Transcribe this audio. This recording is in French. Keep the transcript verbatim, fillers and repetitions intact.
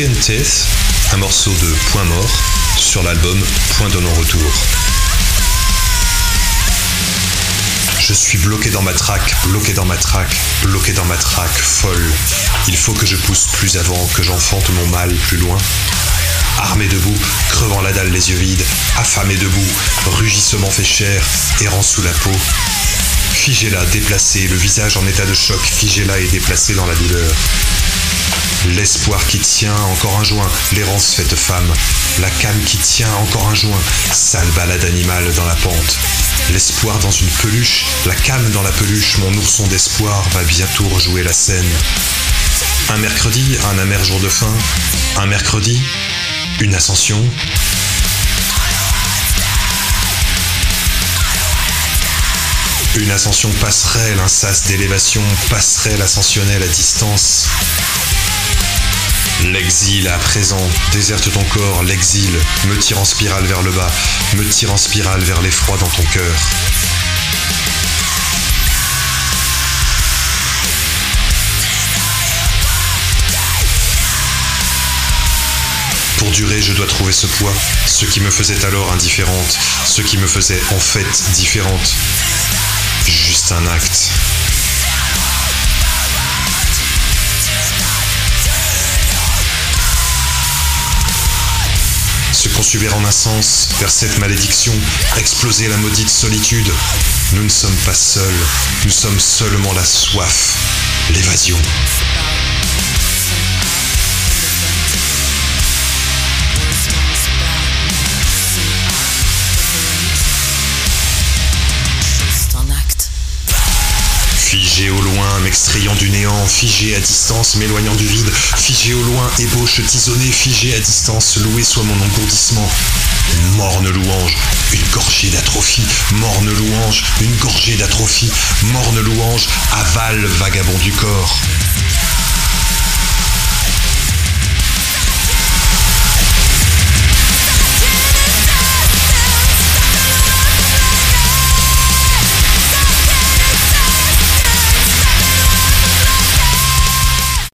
Skin Teeth, un morceau de Point Mort sur l'album Point de non-retour. Je suis bloqué dans ma traque, bloqué dans ma traque, bloqué dans ma traque, folle. Il faut que je pousse plus avant, que j'enfante mon mal plus loin. Armé debout, crevant la dalle les yeux vides, affamé debout, rugissement fait chair, errant sous la peau. Figé là, déplacé, le visage en état de choc, figé là et déplacé dans la douleur. L'espoir qui tient, encore un joint, l'errance faite femme. La canne qui tient, encore un joint, sale balade animale dans la pente. L'espoir dans une peluche, la canne dans la peluche, mon ourson d'espoir va bientôt rejouer la scène. Un mercredi, un amer jour de fin, un mercredi, une ascension. Une ascension passerelle, un sas d'élévation, passerelle ascensionnelle à distance. L'exil à présent, déserte ton corps, l'exil, me tire en spirale vers le bas, me tire en spirale vers l'effroi dans ton cœur. Pour durer, je dois trouver ce poids, ce qui me faisait alors indifférente, ce qui me faisait en fait différente. Juste un acte. Se consumer en un sens vers cette malédiction, exploser la maudite solitude. Nous ne sommes pas seuls, nous sommes seulement la soif, l'évasion. Figé au loin, m'extrayant du néant, figé à distance, m'éloignant du vide, figé au loin, ébauche tisonnée, figé à distance, loué soit mon engourdissement. Morne louange, une gorgée d'atrophie, morne louange, une gorgée d'atrophie, morne louange, aval vagabond du corps.